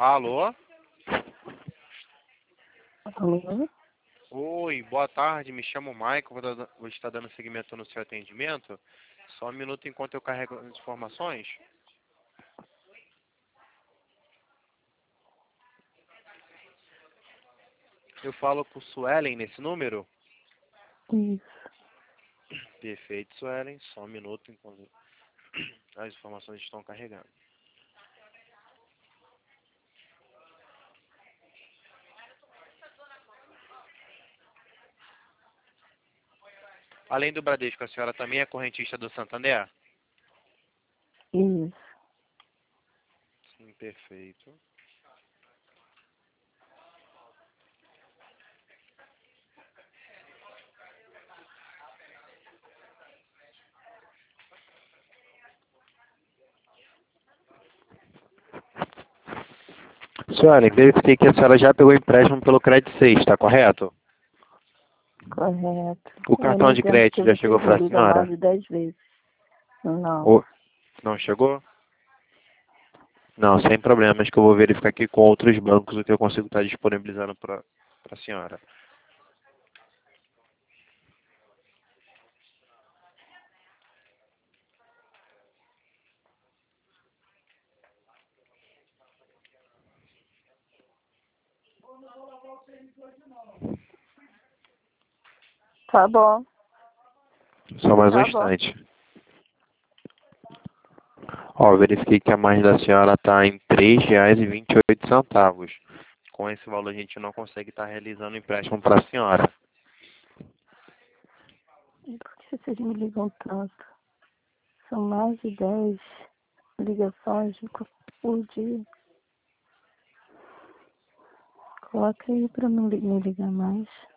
Alô? Alô? Oi, boa tarde, me chamo Michael, vou estar dando seguimento no seu atendimento. Só um minuto enquanto eu carrego as informações. Eu falo com Suelen nesse número? Isso. Perfeito, Suelen, só um minuto enquanto as informações estão carregando. Além do Bradesco, a senhora também é correntista do Santander? Isso. Sim, perfeito. Suelen, verifiquei que a senhora já pegou empréstimo pelo Credit 6, está correto? Correto. O Eu cartão não de entendo porque crédito já chegou vocês me para a ligam mais senhora? de 10 vezes. Não. Não chegou? Não, sem problemas, que eu vou verificar aqui com outros bancos o que eu consigo estar disponibilizando para a senhora. Tá bom. Só mais um Tá bom. instante. Ó, eu verifiquei que a margem da senhora está em R$ 3,28. Com esse valor a gente não consegue estar realizando empréstimo para a senhora. E por que vocês me ligam tanto? São mais de 10 ligações por dia. Coloca aí pra não me ligar mais.